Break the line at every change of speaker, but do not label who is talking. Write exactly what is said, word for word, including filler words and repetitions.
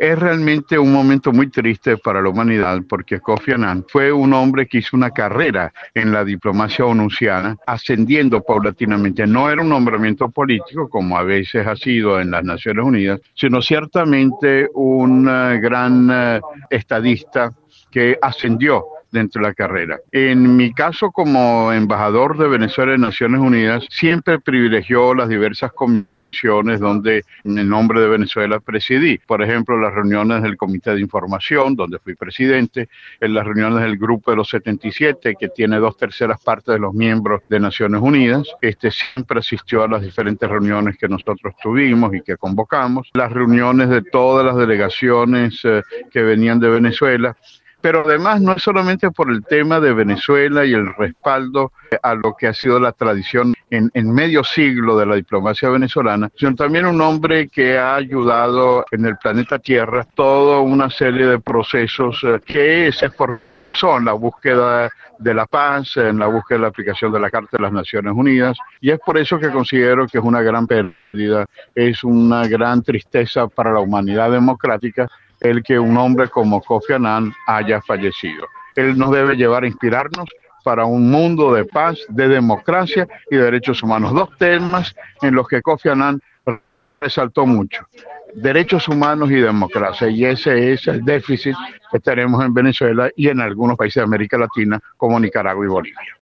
Es realmente un momento muy triste para la humanidad porque Kofi Annan fue un hombre que hizo una carrera en la diplomacia onusiana, ascendiendo paulatinamente. No era un nombramiento político como a veces ha sido en las Naciones Unidas, sino ciertamente un uh, gran uh, estadista que ascendió dentro de la carrera. En mi caso, como embajador de Venezuela en Naciones Unidas, siempre privilegió las diversas comisiones donde en nombre de Venezuela presidí. Por ejemplo, las reuniones del Comité de Información, donde fui presidente, en las reuniones del Grupo de los setenta y siete, que tiene dos terceras partes de los miembros de Naciones Unidas. Este siempre asistió a las diferentes reuniones que nosotros tuvimos y que convocamos. Las reuniones de todas las delegaciones eh, que venían de Venezuela. Pero además no es solamente por el tema de Venezuela y el respaldo a lo que ha sido la tradición en, en medio siglo de la diplomacia venezolana, sino también un hombre que ha ayudado en el planeta Tierra toda una serie de procesos que se esforzó en la búsqueda de la paz, en la búsqueda de la aplicación de la Carta de las Naciones Unidas, y es por eso que considero que es una gran pérdida, es una gran tristeza para la humanidad democrática el que un hombre como Kofi Annan haya fallecido. Él nos debe llevar a inspirarnos para un mundo de paz, de democracia y de derechos humanos. Dos temas en los que Kofi Annan resaltó mucho: derechos humanos y democracia, y ese es el déficit que tenemos en Venezuela y en algunos países de América Latina como Nicaragua y Bolivia.